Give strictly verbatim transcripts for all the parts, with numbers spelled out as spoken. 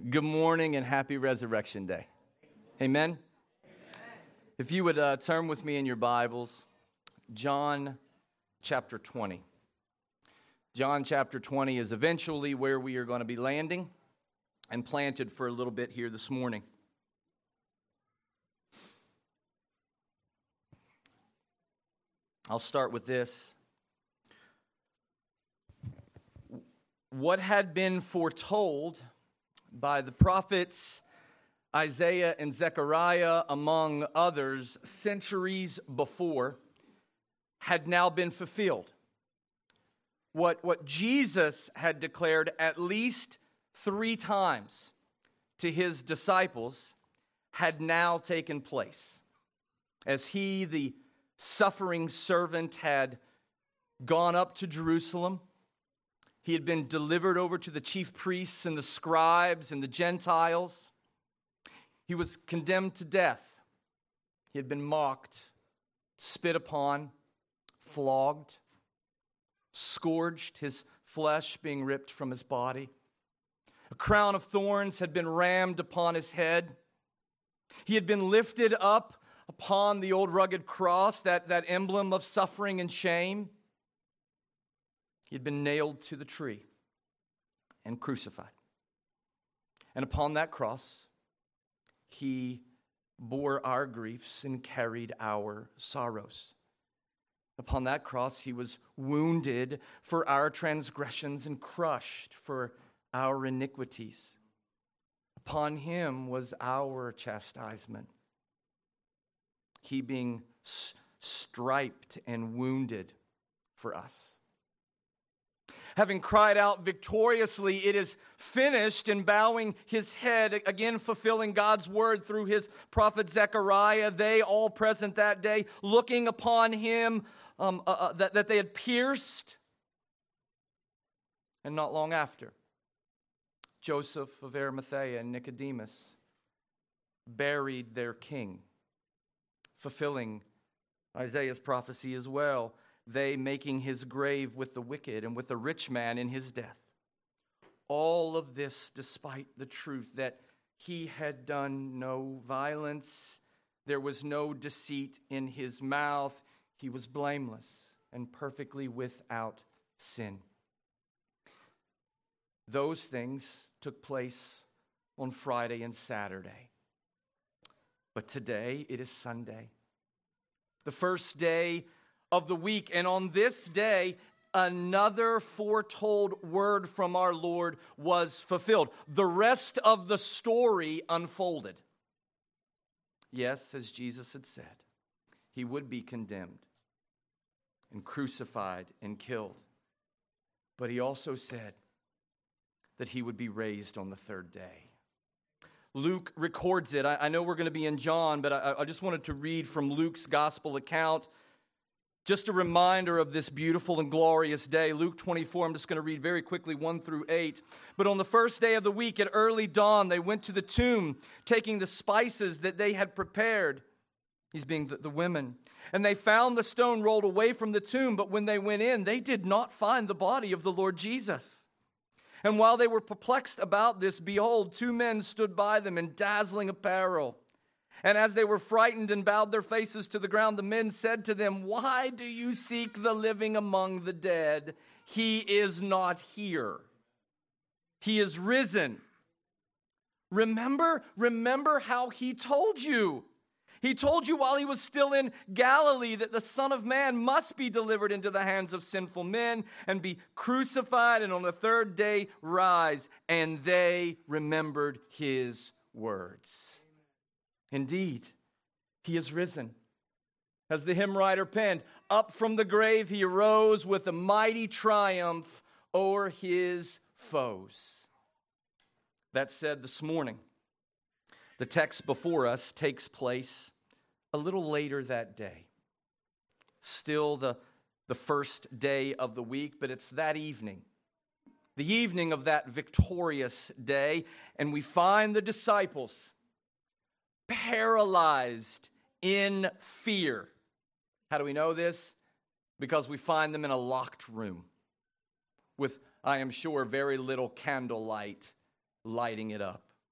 Good morning and happy Resurrection Day. Amen? Amen. If you would uh, turn with me in your Bibles, John chapter twenty. John chapter twenty is eventually where we are going to be landing and planted for a little bit here this morning. I'll start with this. What had been foretold by the prophets Isaiah and Zechariah, among others, centuries before, had now been fulfilled. What, what Jesus had declared at least three times to his disciples had now taken place. As he, the suffering servant, had gone up to Jerusalem, he had been delivered over to the chief priests and the scribes and the Gentiles. He was condemned to death. He had been mocked, spit upon, flogged, scourged, his flesh being ripped from his body. A crown of thorns had been rammed upon his head. He had been lifted up upon the old rugged cross, that, that emblem of suffering and shame. He had been nailed to the tree and crucified. And upon that cross, he bore our griefs and carried our sorrows. Upon that cross, he was wounded for our transgressions and crushed for our iniquities. Upon him was our chastisement. He being striped and wounded for us. Having cried out victoriously, "It is finished," and bowing his head, again fulfilling God's word through his prophet Zechariah, they all present that day, looking upon him um, uh, uh, that, that they had pierced. And not long after, Joseph of Arimathea and Nicodemus buried their king, fulfilling Isaiah's prophecy as well. They making his grave with the wicked and with the rich man in his death. All of this despite the truth that he had done no violence. There was no deceit in his mouth. He was blameless and perfectly without sin. Those things took place on Friday and Saturday. But today it is Sunday, the first day of the week, and on this day, another foretold word from our Lord was fulfilled. The rest of the story unfolded. Yes, as Jesus had said, he would be condemned and crucified and killed. But he also said that he would be raised on the third day. Luke records it. I, I know we're going to be in John, but I, I just wanted to read from Luke's gospel account. Just a reminder of this beautiful and glorious day. Luke twenty-four, I'm just going to read very quickly, one through eight. But on the first day of the week, at early dawn, they went to the tomb, taking the spices that they had prepared. These being the, the women. And they found the stone rolled away from the tomb, but when they went in, they did not find the body of the Lord Jesus. And while they were perplexed about this, behold, two men stood by them in dazzling apparel. And as they were frightened and bowed their faces to the ground, the men said to them, "Why do you seek the living among the dead? He is not here. He is risen. Remember, remember how he told you. He told you while he was still in Galilee that the Son of Man must be delivered into the hands of sinful men and be crucified and on the third day rise." And they remembered his words. Indeed, he is risen. As the hymn writer penned, up from the grave he arose with a mighty triumph o'er his foes. That said, this morning, the text before us takes place a little later that day. Still the, the first day of the week, but it's that evening. The evening of that victorious day, and we find the disciples paralyzed in fear. How do we know this? Because we find them in a locked room with, I am sure, very little candlelight lighting it up.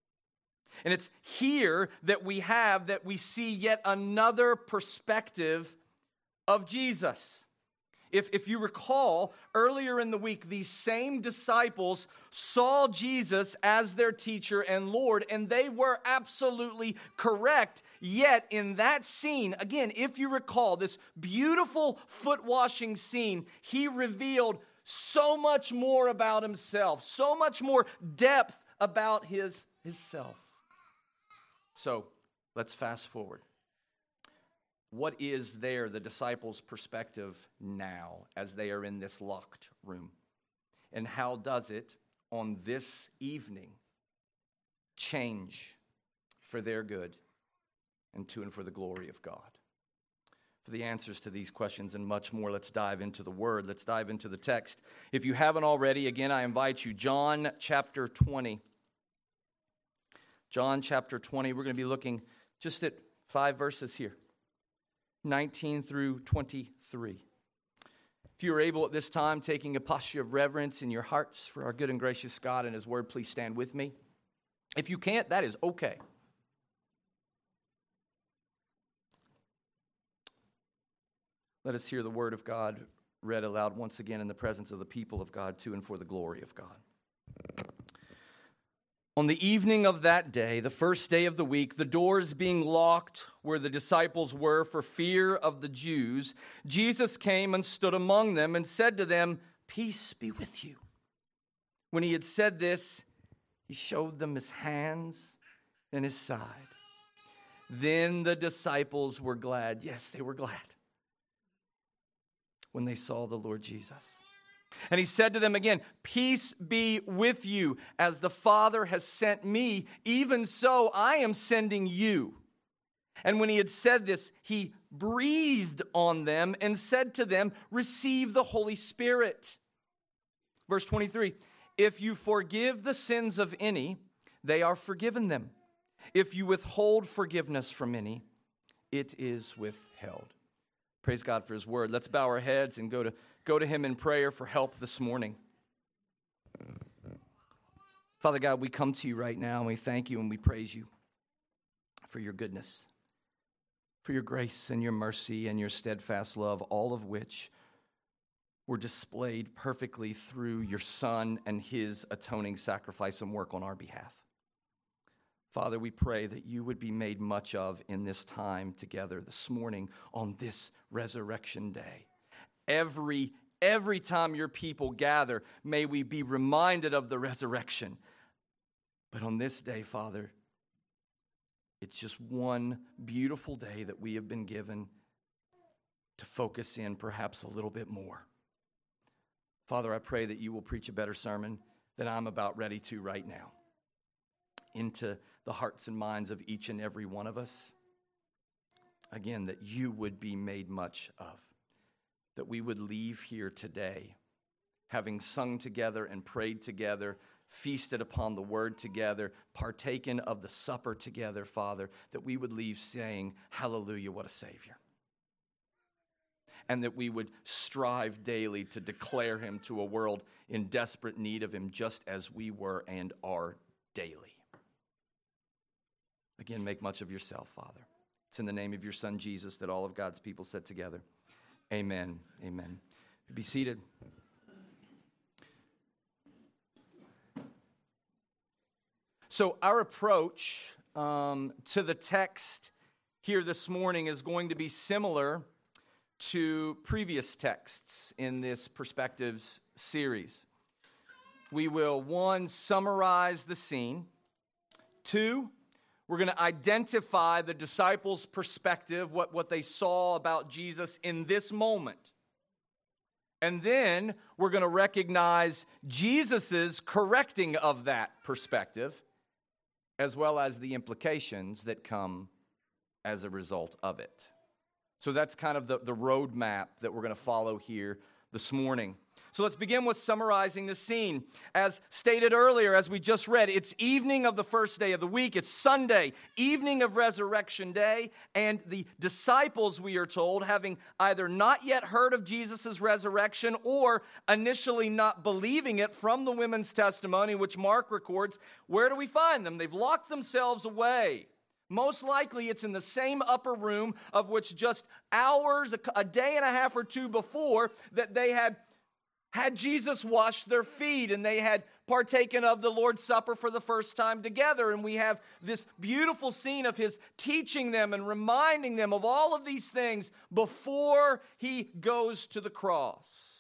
And it's here that we have, that we see yet another perspective of Jesus. If, if you recall, earlier in the week, these same disciples saw Jesus as their teacher and Lord, and they were absolutely correct. Yet in that scene, again, if you recall, this beautiful foot washing scene, he revealed so much more about himself, so much more depth about his, his self. So let's fast forward. What is there, the disciples' perspective now as they are in this locked room? And how does it on this evening change for their good and to and for the glory of God? For the answers to these questions and much more, let's dive into the Word. Let's dive into the text. If you haven't already, again, I invite you, John chapter twenty. John chapter twenty, we're going to be looking just at five verses here. nineteen through twenty-three. If you are able at this time, taking a posture of reverence in your hearts for our good and gracious God and His Word, please stand with me. If you can't, that is okay. Let us hear the Word of God read aloud once again in the presence of the people of God, to and for the glory of God. On the evening of that day, the first day of the week, the doors being locked where the disciples were for fear of the Jews, Jesus came and stood among them and said to them, "Peace be with you." When he had said this, he showed them his hands and his side. Then the disciples were glad. Yes, they were glad when they saw the Lord Jesus. And he said to them again, "Peace be with you. As the Father has sent me, even so I am sending you." And when he had said this, he breathed on them and said to them, "Receive the Holy Spirit." Verse twenty-three, "If you forgive the sins of any, they are forgiven them. If you withhold forgiveness from any, it is withheld." Praise God for his word. Let's bow our heads and go to go to him in prayer for help this morning. Father God, we come to you right now and we thank you and we praise you for your goodness, for your grace and your mercy and your steadfast love, all of which were displayed perfectly through your Son and his atoning sacrifice and work on our behalf. Father, we pray that you would be made much of in this time together this morning on this resurrection day. Every, every time your people gather, may we be reminded of the resurrection. But on this day, Father, it's just one beautiful day that we have been given to focus in perhaps a little bit more. Father, I pray that you will preach a better sermon than I'm about ready to right now into the hearts and minds of each and every one of us. Again, that you would be made much of. That we would leave here today having sung together and prayed together, feasted upon the word together, partaken of the supper together, Father, that we would leave saying, "Hallelujah, what a Savior." And that we would strive daily to declare him to a world in desperate need of him, just as we were and are daily. Again, make much of yourself, Father. It's in the name of your Son, Jesus, that all of God's people said together, amen, amen. Be seated. So our approach um, to the text here this morning is going to be similar to previous texts in this Perspectives series. We will, one, summarize the scene. Two, we're going to identify the disciples' perspective, what, what they saw about Jesus in this moment. And then we're going to recognize Jesus' correcting of that perspective, as well as the implications that come as a result of it. So that's kind of the, the roadmap that we're going to follow here this morning. So let's begin with summarizing the scene. As stated earlier, as we just read, it's evening of the first day of the week. It's Sunday, evening of Resurrection Day. And the disciples, we are told, having either not yet heard of Jesus' resurrection or initially not believing it from the women's testimony, which Mark records, where do we find them? They've locked themselves away. Most likely it's in the same upper room of which just hours, a day and a half or two before, that they had had Jesus wash their feet and they had partaken of the Lord's Supper for the first time together. And we have this beautiful scene of his teaching them and reminding them of all of these things before he goes to the cross.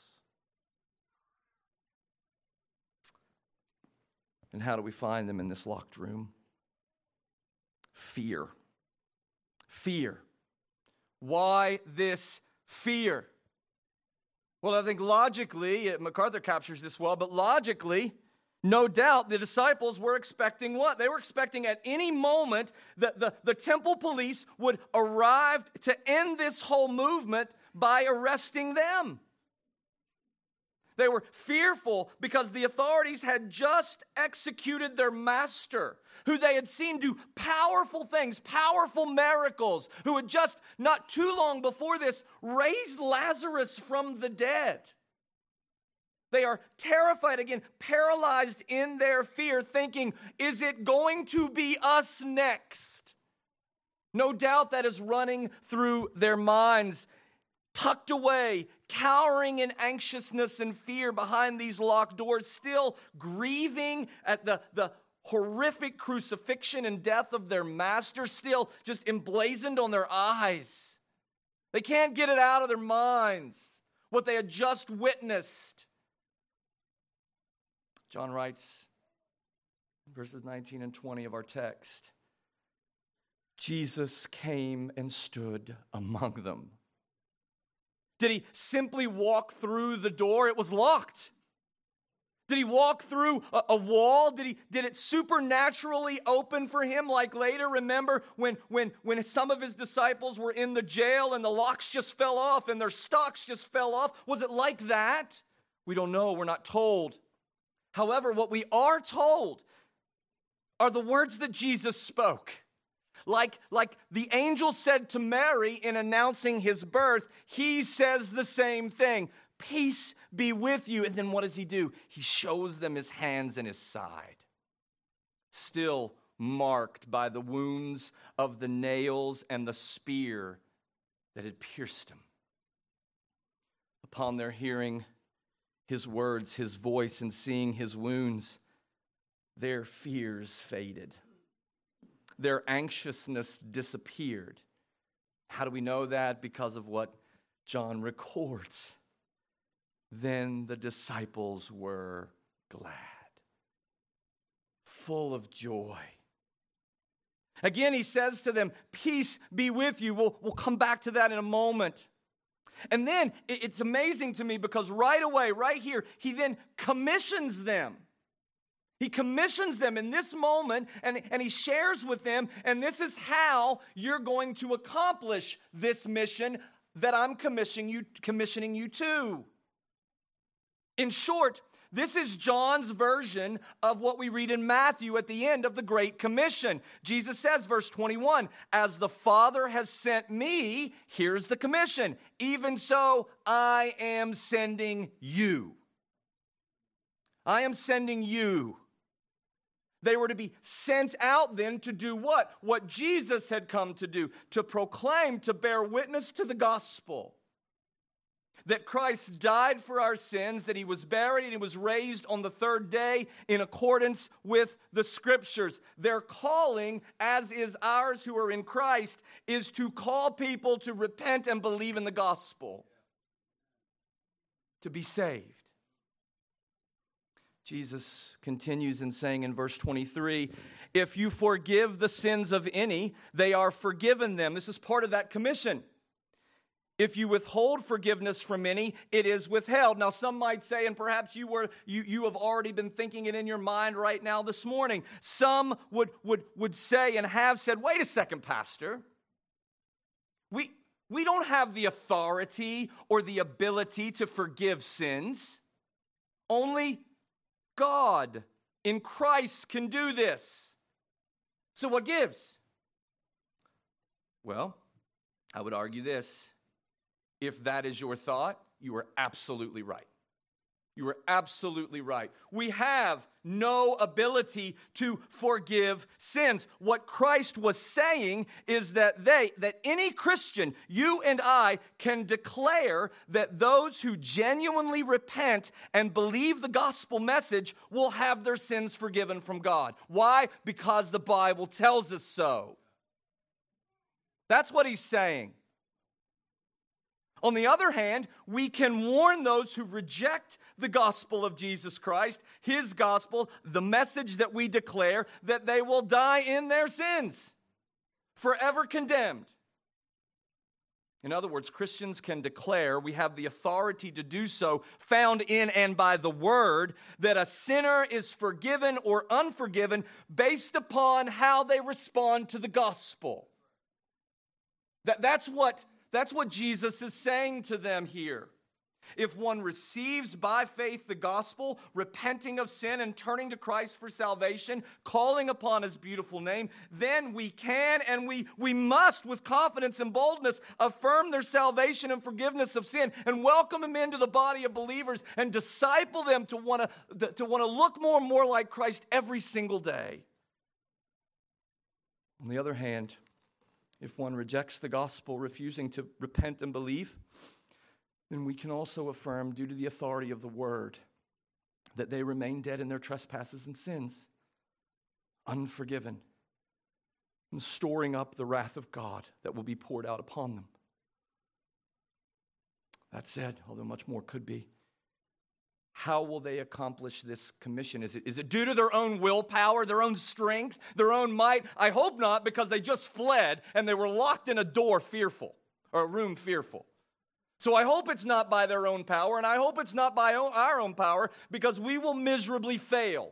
And how do we find them in this locked room? Fear. Fear. Why this fear? Well, I think logically, MacArthur captures this well, but logically, no doubt the disciples were expecting what? They were expecting at any moment that the, the temple police would arrive to end this whole movement by arresting them. They were fearful because the authorities had just executed their master, who they had seen do powerful things, powerful miracles, who had just not too long before this raised Lazarus from the dead. They are terrified again, paralyzed in their fear, thinking, is it going to be us next? No doubt that is running through their minds, tucked away, cowering in anxiousness and fear behind these locked doors, still grieving at the, the horrific crucifixion and death of their master, still just emblazoned on their eyes. They can't get it out of their minds, what they had just witnessed. John writes, verses nineteen and twenty of our text, Jesus came and stood among them. Did he simply walk through the door? It was locked. Did he walk through a, a wall? Did he? Did it supernaturally open for him like later? Remember when, when, when some of his disciples were in the jail and the locks just fell off and their stocks just fell off? Was it like that? We don't know. We're not told. However, what we are told are the words that Jesus spoke. Like, like the angel said to Mary in announcing his birth, he says the same thing. Peace be with you. And then what does he do? He shows them his hands and his side, still marked by the wounds of the nails and the spear that had pierced him. Upon their hearing his words, his voice, and seeing his wounds, their fears faded. Their anxiousness disappeared. How do we know that? Because of what John records. Then the disciples were glad, full of joy. Again, he says to them, peace be with you. We'll, we'll come back to that in a moment. And then it's amazing to me because right away, right here, he then commissions them. He commissions them in this moment, and, and he shares with them, and this is how you're going to accomplish this mission that I'm commissioning you, commissioning you to. In short, this is John's version of what we read in Matthew at the end of the Great Commission. Jesus says, verse twenty-one, as the Father has sent me, here's the commission, even so I am sending you. I am sending you. They were to be sent out then to do what? What Jesus had come to do, to proclaim, to bear witness to the gospel. That Christ died for our sins, that he was buried and he was raised on the third day in accordance with the scriptures. Their calling, as is ours who are in Christ, is to call people to repent and believe in the gospel. To be saved. Jesus continues in saying in verse twenty-three, if you forgive the sins of any, they are forgiven them. This is part of that commission. If you withhold forgiveness from any, it is withheld. Now some might say, and perhaps you were you, you have already been thinking it in your mind right now this morning. Some would, would, would say and have said, wait a second, Pastor. We, we don't have the authority or the ability to forgive sins. Only God in Christ can do this. So what gives? Well, I would argue this. If that is your thought, you are absolutely right. You are absolutely right. We have no ability to forgive sins. What Christ was saying is that they, that any Christian, you and I, can declare that those who genuinely repent and believe the gospel message will have their sins forgiven from God. Why? Because the Bible tells us so. That's what he's saying. On the other hand, we can warn those who reject the gospel of Jesus Christ, his gospel, the message that we declare, that they will die in their sins, forever condemned. In other words, Christians can declare, we have the authority to do so, found in and by the word, that a sinner is forgiven or unforgiven based upon how they respond to the gospel. That, that's what That's what Jesus is saying to them here. If one receives by faith the gospel, repenting of sin and turning to Christ for salvation, calling upon his beautiful name, then we can and we, we must, with confidence and boldness, affirm their salvation and forgiveness of sin and welcome them into the body of believers and disciple them to want to, to want to look more and more like Christ every single day. On the other hand, if one rejects the gospel, refusing to repent and believe, then we can also affirm, due to the authority of the word, that they remain dead in their trespasses and sins, unforgiven, and storing up the wrath of God that will be poured out upon them. That said, although much more could be, how will they accomplish this commission? Is it, is it due to their own willpower, their own strength, their own might? I hope not, because they just fled and they were locked in a door fearful, or a room fearful. So I hope it's not by their own power, and I hope it's not by our own power, because we will miserably fail.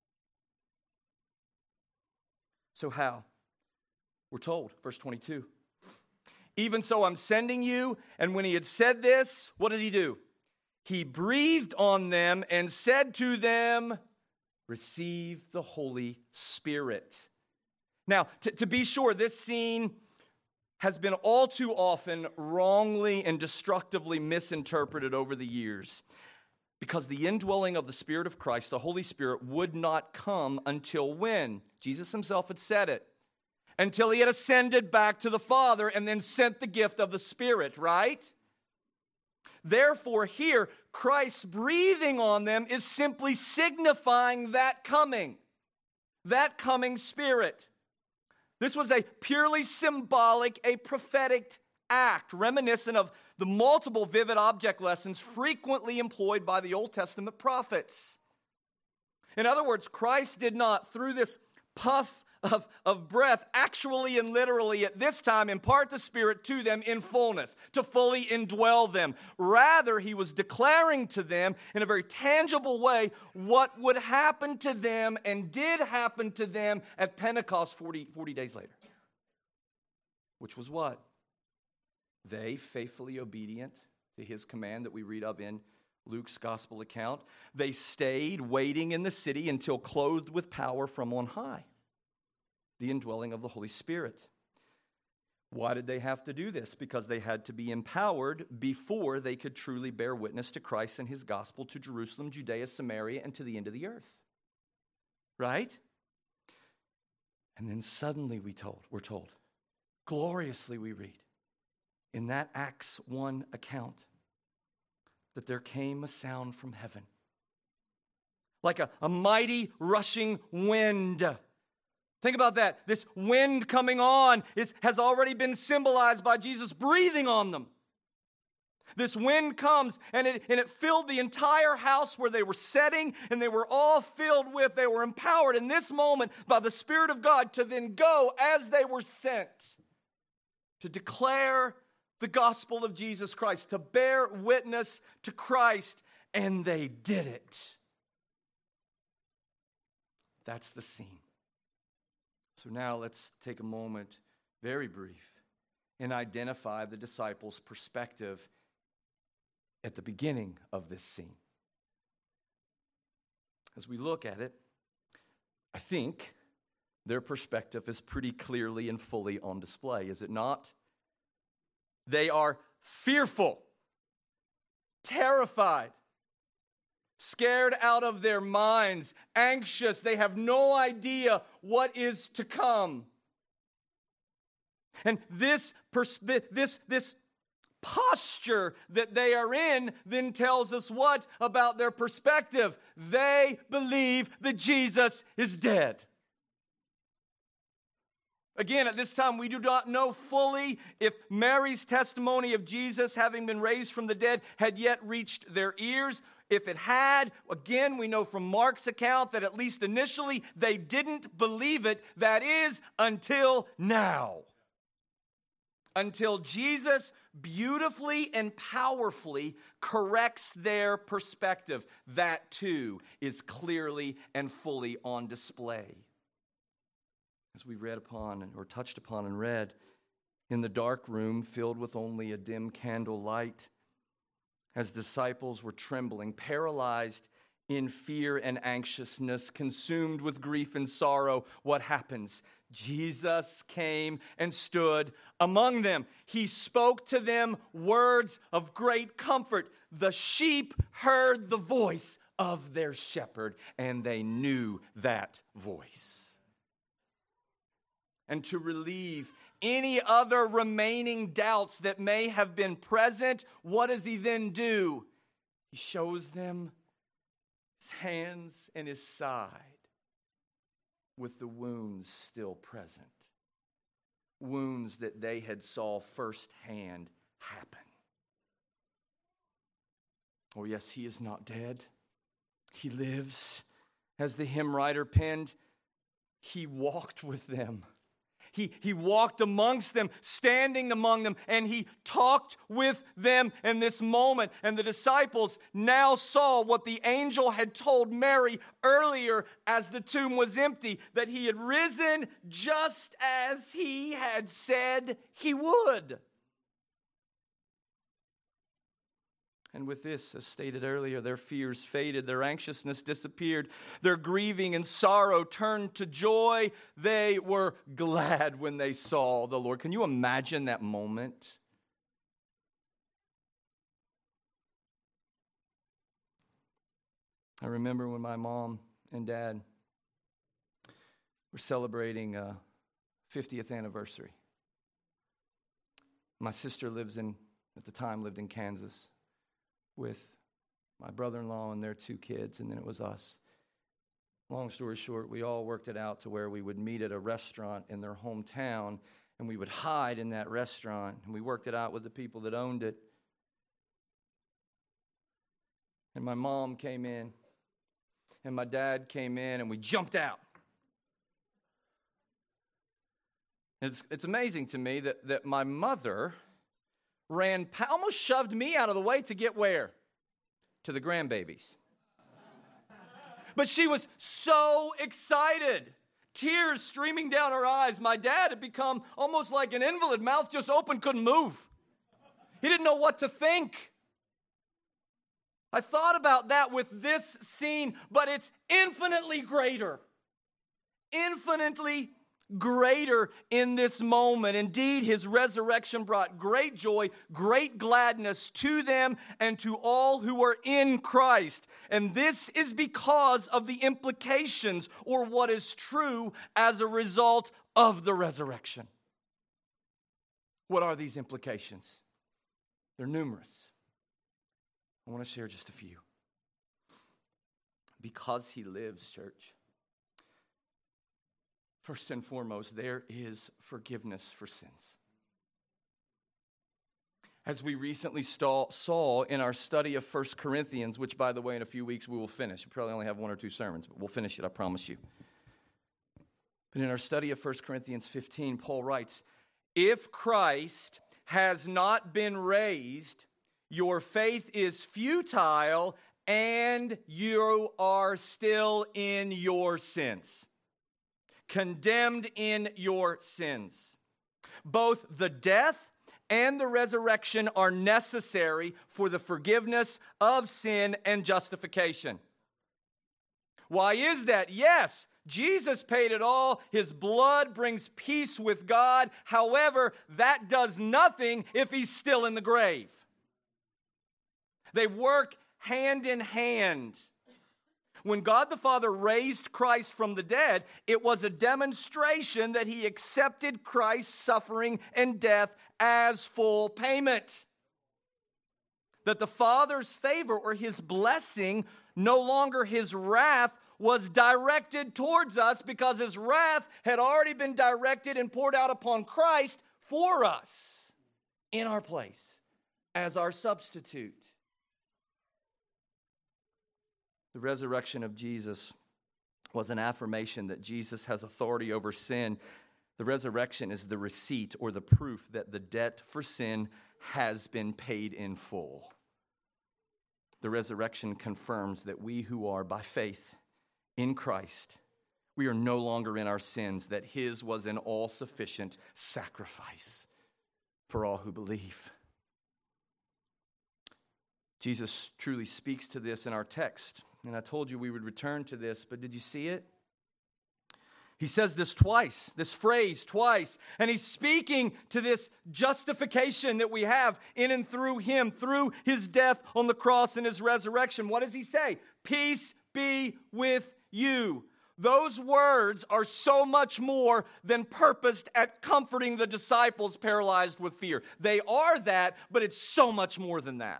So how? We're told, verse twenty-two. Even so, I'm sending you. And when he had said this, what did he do? He breathed on them and said to them, receive the Holy Spirit. Now, to, to be sure, this scene has been all too often wrongly and destructively misinterpreted over the years, because the indwelling of the Spirit of Christ, the Holy Spirit, would not come until when? Jesus himself had said it. Until he had ascended back to the Father and then sent the gift of the Spirit, right? Therefore, here, Christ's breathing on them is simply signifying that coming, that coming Spirit. This was a purely symbolic, a prophetic act, reminiscent of the multiple vivid object lessons frequently employed by the Old Testament prophets. In other words, Christ did not, through this puff Of, of breath, actually and literally at this time, impart the Spirit to them in fullness, to fully indwell them. Rather, he was declaring to them in a very tangible way what would happen to them and did happen to them at Pentecost forty, forty days later. Which was what? They, faithfully obedient to his command that we read of in Luke's gospel account, they stayed waiting in the city until clothed with power from on high. The indwelling of the Holy Spirit. Why did they have to do this? Because they had to be empowered before they could truly bear witness to Christ and his gospel to Jerusalem, Judea, Samaria, and to the end of the earth. Right? And then suddenly we told, we're told, gloriously we read, in that Acts one account, that there came a sound from heaven. Like a, a mighty rushing wind. Think about that. This wind coming on is, has already been symbolized by Jesus breathing on them. This wind comes and it, and it filled the entire house where they were sitting, and they were all filled with, they were empowered in this moment by the Spirit of God to then go as they were sent to declare the gospel of Jesus Christ, to bear witness to Christ, and they did it. That's the scene. So now let's take a moment, very brief, and identify the disciples' perspective at the beginning of this scene. as we look at it, I think their perspective is pretty clearly and fully on display, is it not? They are fearful, terrified, scared out of their minds, anxious. They have no idea what is to come. And this, pers- this, this posture that they are in then tells us what about their perspective? They believe that Jesus is dead. Again, at this time, we do not know fully if Mary's testimony of Jesus having been raised from the dead had yet reached their ears. If it had, again, we know from Mark's account that at least initially they didn't believe it. That is, until now. Until Jesus beautifully and powerfully corrects their perspective. That too is clearly and fully on display. As we read upon or touched upon and read, in the dark room filled with only a dim candle light, as disciples were trembling, paralyzed in fear and anxiousness, consumed with grief and sorrow, what happens? Jesus came and stood among them. He spoke to them words of great comfort. The sheep heard the voice of their shepherd, and they knew that voice. And to relieve any other remaining doubts that may have been present, what does he then do? He shows them his hands and his side with the wounds still present. Wounds that they had saw firsthand happen. Oh yes, he is not dead. He lives. As the hymn writer penned, he walked with them. He, he walked amongst them, standing among them, and he talked with them in this moment. And the disciples now saw what the angel had told Mary earlier as the tomb was empty, that he had risen just as he had said he would. And with this, as stated earlier, their fears faded, their anxiousness disappeared, their grieving and sorrow turned to joy. They were glad when they saw the Lord. Can you imagine that moment? I remember when my mom and dad were celebrating a fiftieth anniversary. My sister lives in, at the time, lived in Kansas, with my brother-in-law and their two kids, and then it was us. Long story short, we all worked it out to where we would meet at a restaurant in their hometown, and we would hide in that restaurant, and we worked it out with the people that owned it. And my mom came in, and my dad came in, and we jumped out. And it's, it's amazing to me that, that my mother ran, almost shoved me out of the way to get where? To the grandbabies. But she was so excited. Tears streaming down her eyes. My dad had become almost like an invalid, mouth just open, couldn't move. He didn't know what to think. I thought about that with this scene, but it's infinitely greater. Infinitely greater in this moment. Indeed, his resurrection brought great joy, great gladness to them and to all who are in Christ. And this is because of the implications, or what is true as a result of the resurrection. What are these implications? They're numerous. I want to share just a few. Because he lives, church, first and foremost, there is forgiveness for sins. As we recently saw in our study of First Corinthians, which, by the way, in a few weeks we will finish. We probably only have one or two sermons, but we'll finish it, I promise you. But in our study of First Corinthians fifteen, Paul writes, "If Christ has not been raised, your faith is futile and you are still in your sins." Condemned in your sins. Both the death and the resurrection are necessary for the forgiveness of sin and justification. Why is that? Yes, Jesus paid it all. His blood brings peace with God. However, that does nothing if he's still in the grave. They work hand in hand. When God the Father raised Christ from the dead, it was a demonstration that he accepted Christ's suffering and death as full payment. That the Father's favor or his blessing, no longer his wrath, was directed towards us because his wrath had already been directed and poured out upon Christ for us in our place as our substitute. The resurrection of Jesus was an affirmation that Jesus has authority over sin. The resurrection is the receipt or the proof that the debt for sin has been paid in full. The resurrection confirms that we who are by faith in Christ, we are no longer in our sins, that his was an all-sufficient sacrifice for all who believe. Jesus truly speaks to this in our text. And I told you we would return to this, but did you see it? He says this twice, this phrase twice, and he's speaking to this justification that we have in and through him, through his death on the cross and his resurrection. What does he say? Peace be with you. Those words are so much more than purposed at comforting the disciples paralyzed with fear. They are that, but it's so much more than that.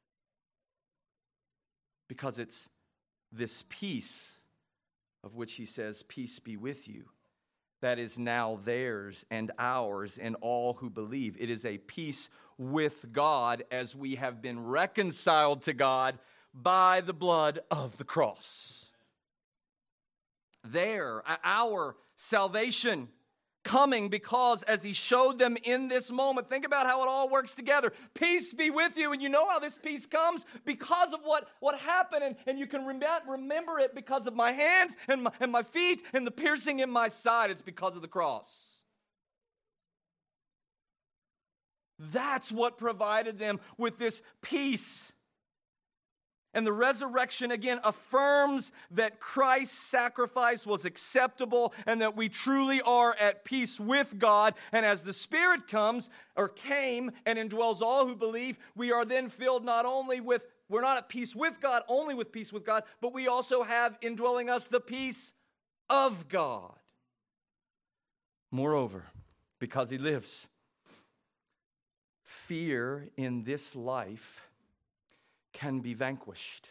Because it's this peace of which he says, peace be with you, that is now theirs and ours and all who believe. It is a peace with God as we have been reconciled to God by the blood of the cross. There, our salvation coming because as he showed them in this moment, think about how it all works together. Peace be with you. And you know how this peace comes? Because of what, what happened. And, and you can rem- remember it because of my hands and my, and my feet and the piercing in my side. It's because of the cross. That's what provided them with this peace. And the resurrection, again, affirms that Christ's sacrifice was acceptable and that we truly are at peace with God. And as the Spirit comes, or came, and indwells all who believe, we are then filled not only with, we're not at peace with God, only with peace with God, but we also have indwelling us the peace of God. Moreover, because he lives, fear in this life can be vanquished.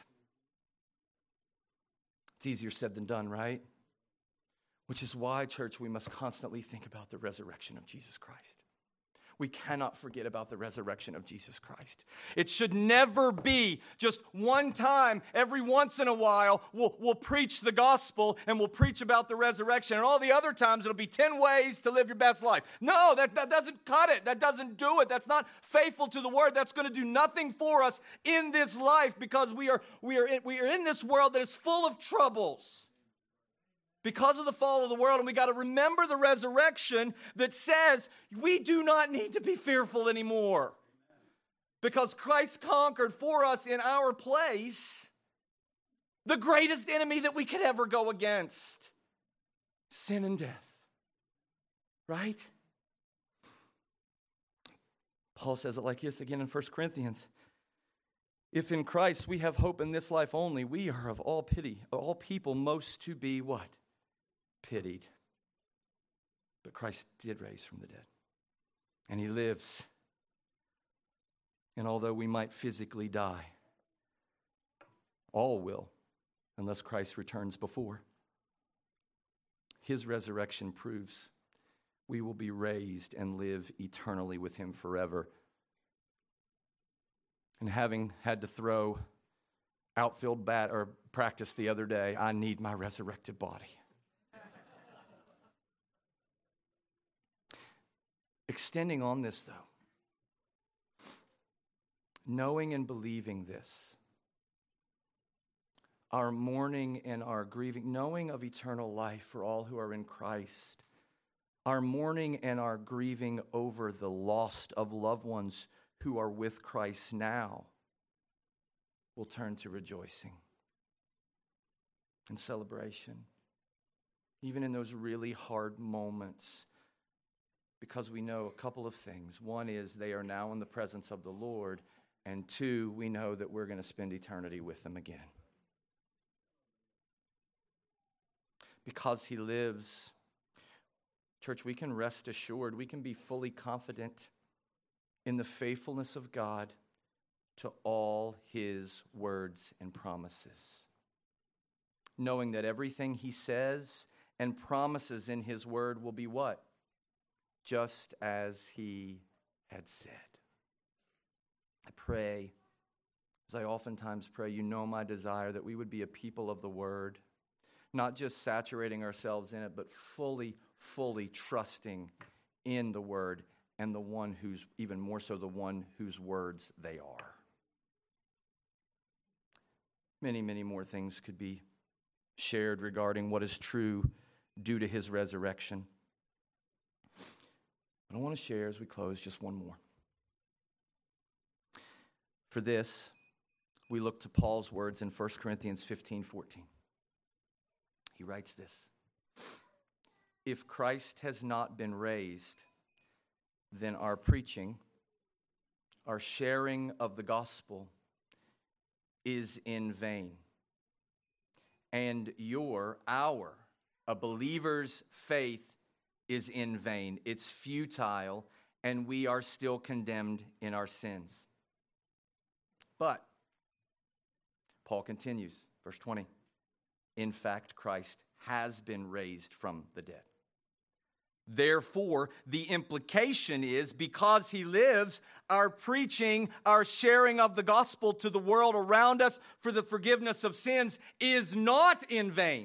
It's easier said than done, right? Which is why, church, we must constantly think about the resurrection of Jesus Christ. We cannot forget about the resurrection of Jesus Christ. It should never be just one time, every once in a while, we'll, we'll preach the gospel and we'll preach about the resurrection. And all the other times, it'll be ten ways to live your best life. No, that, that doesn't cut it. That doesn't do it. That's not faithful to the word. That's going to do nothing for us in this life because we are, we are, in, we are in this world that is full of troubles. Because of the fall of the world, and we got to remember the resurrection that says we do not need to be fearful anymore. Because Christ conquered for us in our place the greatest enemy that we could ever go against, sin and death. Right? Paul says it like this again in First Corinthians. If in Christ we have hope in this life only, we are of all pity, all people most to be what? Pitied. But Christ did raise from the dead. And he lives. And although we might physically die, all will, unless Christ returns before. His resurrection proves we will be raised and live eternally with him forever. And having had to throw outfield bat or practice the other day, I need my resurrected body. Extending on this, though, knowing and believing this, our mourning and our grieving, knowing of eternal life for all who are in Christ, our mourning and our grieving over the lost of loved ones who are with Christ now will turn to rejoicing. and celebration, even in those really hard moments, because we know a couple of things. One is they are now in the presence of the Lord, and two, we know that we're going to spend eternity with them again. Because he lives, church, we can rest assured, we can be fully confident in the faithfulness of God to all his words and promises, knowing that everything he says and promises in his word will be what? Just as he had said. I pray, as I oftentimes pray, you know my desire that we would be a people of the word, not just saturating ourselves in it, but fully, fully trusting in the word and the one who's, even more so, the one whose words they are. Many, many more things could be shared regarding what is true due to his resurrection. But I want to share as we close just one more. For this, we look to Paul's words in First Corinthians fifteen fourteen. He writes this: if Christ has not been raised, then our preaching, our sharing of the gospel is in vain. And your, our, a believer's faith is in vain. It's futile, and we are still condemned in our sins. But, Paul continues, verse twenty, in fact, Christ has been raised from the dead. Therefore, the implication is, because he lives, our preaching, our sharing of the gospel to the world around us for the forgiveness of sins is not in vain.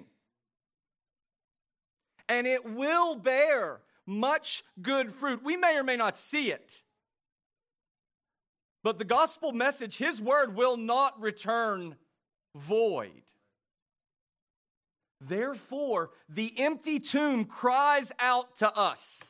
And it will bear much good fruit. We may or may not see it, but the gospel message, his word, will not return void. Therefore, the empty tomb cries out to us,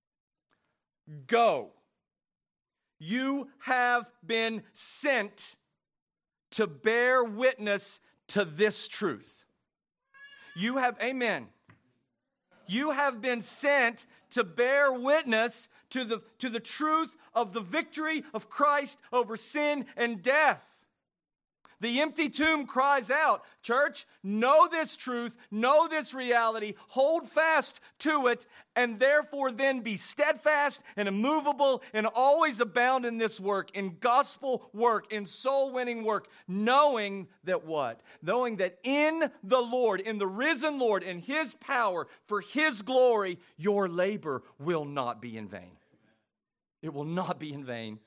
go. You have been sent to bear witness to this truth. You have, amen. You have been sent to bear witness to the, to the truth of the victory of Christ over sin and death. The empty tomb cries out, church, know this truth, know this reality, hold fast to it, and therefore then be steadfast and immovable and always abound in this work, in gospel work, in soul-winning work, knowing that what? Knowing that in the Lord, in the risen Lord, in his power, for his glory, your labor will not be in vain. It will not be in vain.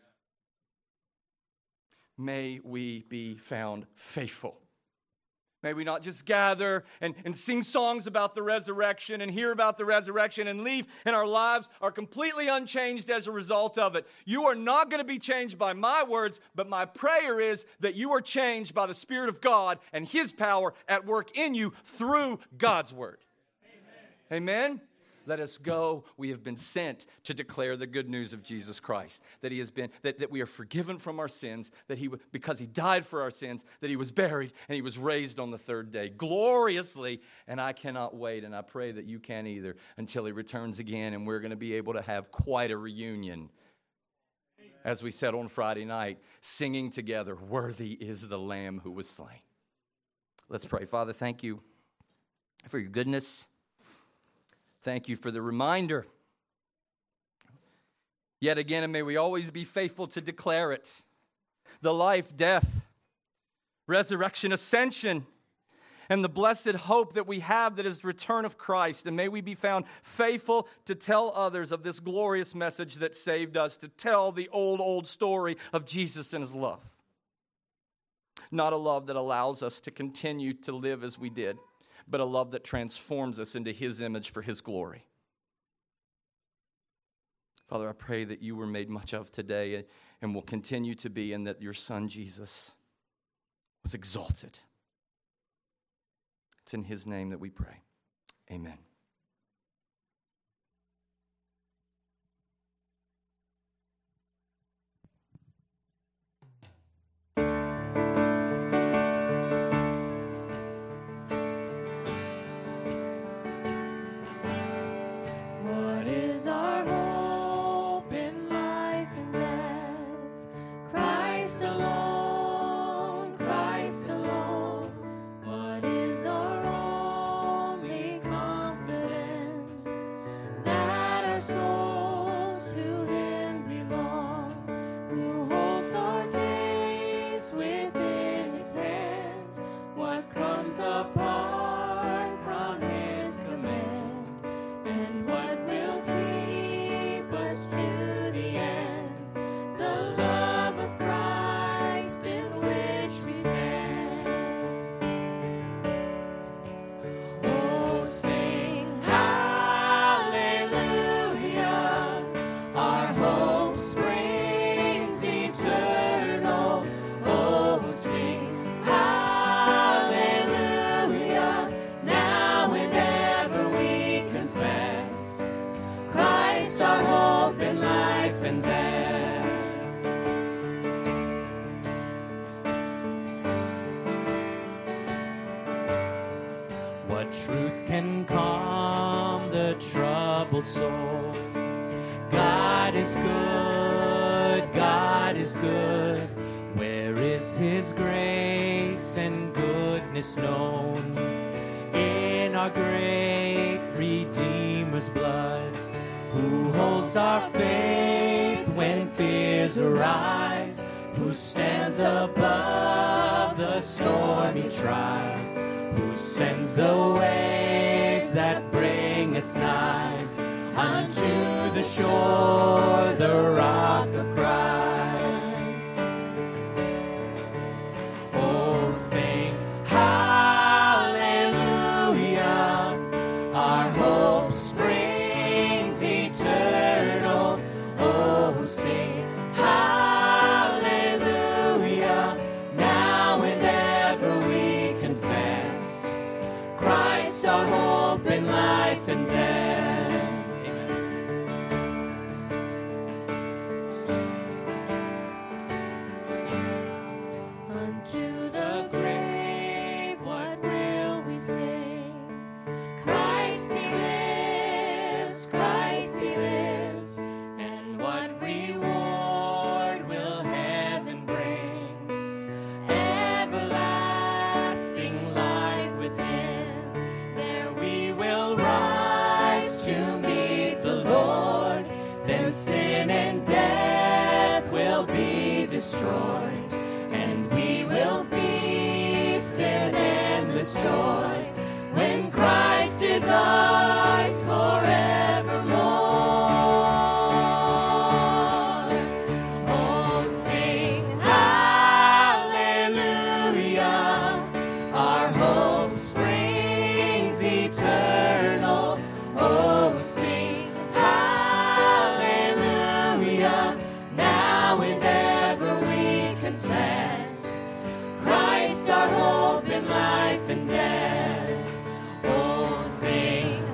May we be found faithful. May we not just gather and, and sing songs about the resurrection and hear about the resurrection and leave, and our lives are completely unchanged as a result of it. You are not going to be changed by my words, but my prayer is that you are changed by the Spirit of God and his power at work in you through God's word. Amen? Amen? Let us go. We have been sent to declare the good news of Jesus Christ. That he has been, that, that we are forgiven from our sins, that he, because he died for our sins, that he was buried and he was raised on the third day gloriously. And I cannot wait, and I pray that you can either, until he returns again, and we're going to be able to have quite a reunion. As we said on Friday night, singing together, worthy is the Lamb who was slain. Let's pray. Father, thank you for your goodness. Thank you for the reminder. Yet again, and may we always be faithful to declare it. The life, death, resurrection, ascension, and the blessed hope that we have, that is the return of Christ. And may we be found faithful to tell others of this glorious message that saved us, to tell the old, old story of Jesus and his love. Not a love that allows us to continue to live as we did, but a love that transforms us into his image for his glory. Father, I pray that you were made much of today and will continue to be, and that your Son Jesus was exalted. It's in his name that we pray. Amen. souls to him belong, who holds our days within his hands. What comes apart from his command, and what will keep us to the end? The love of Christ in which we stand. Oh, sing hallelujah, our hope springs eternal. Oh, sing hallelujah, now and ever we confess Christ our hope in life and death. What truth can calm the troubled soul? God is good, God is good. Where is his grace and goodness known? In our great Redeemer's blood, who holds our faith when fears arise, who stands above the stormy trial, who sends the waves that bring us nigh unto the shore, the rock of Christ. Oh, sing hallelujah, our hope springs eternal. Oh, sing hallelujah, now and ever we confess Christ our hope in life and death. Unto the grave, what will we sing? Christ he lives, Christ he lives, and what reward will heaven bring? Everlasting life with him, there we will rise to meet the Lord. Then sin and death will be destroyed, and we will feast in endless joy when Christ is ours forevermore. Oh, sing hallelujah, our hope springs eternal. Oh, sing hallelujah, now and ever we confess Christ our hope in life and death. Oh, sing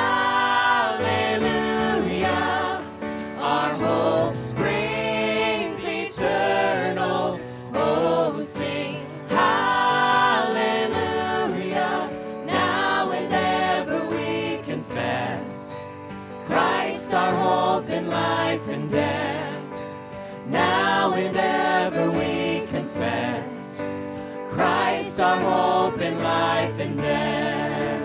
hallelujah, our hope springs eternal. Oh, sing hallelujah, now and ever we confess Christ our hope in life and death. Now and ever we confess Christ our hope in life and death.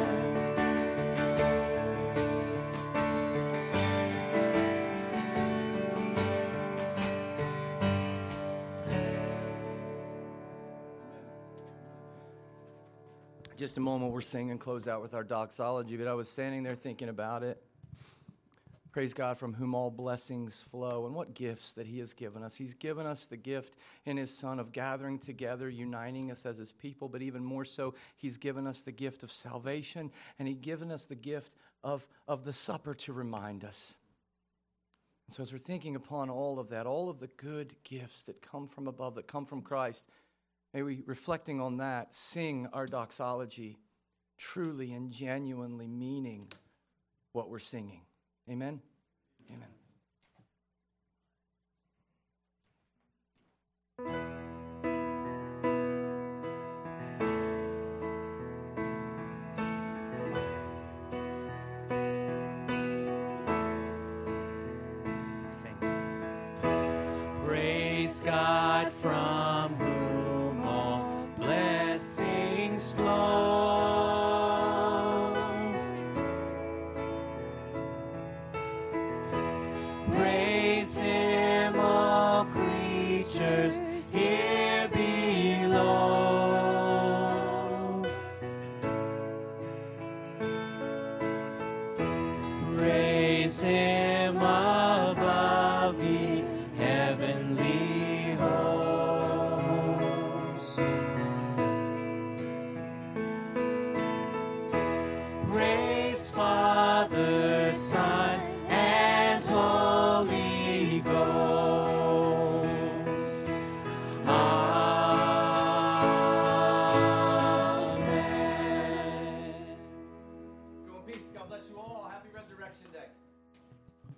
Just a moment, we're singing and close out with our doxology, but I was standing there thinking about it. Praise God, from whom all blessings flow, and what gifts that he has given us. He's given us the gift in his Son of gathering together, uniting us as his people, but even more so, he's given us the gift of salvation, and he's given us the gift of, of the supper to remind us. And so as we're thinking upon all of that, all of the good gifts that come from above, that come from Christ, may we, reflecting on that, sing our doxology truly and genuinely meaning what we're singing. Amen? Amen. Sing. Praise God from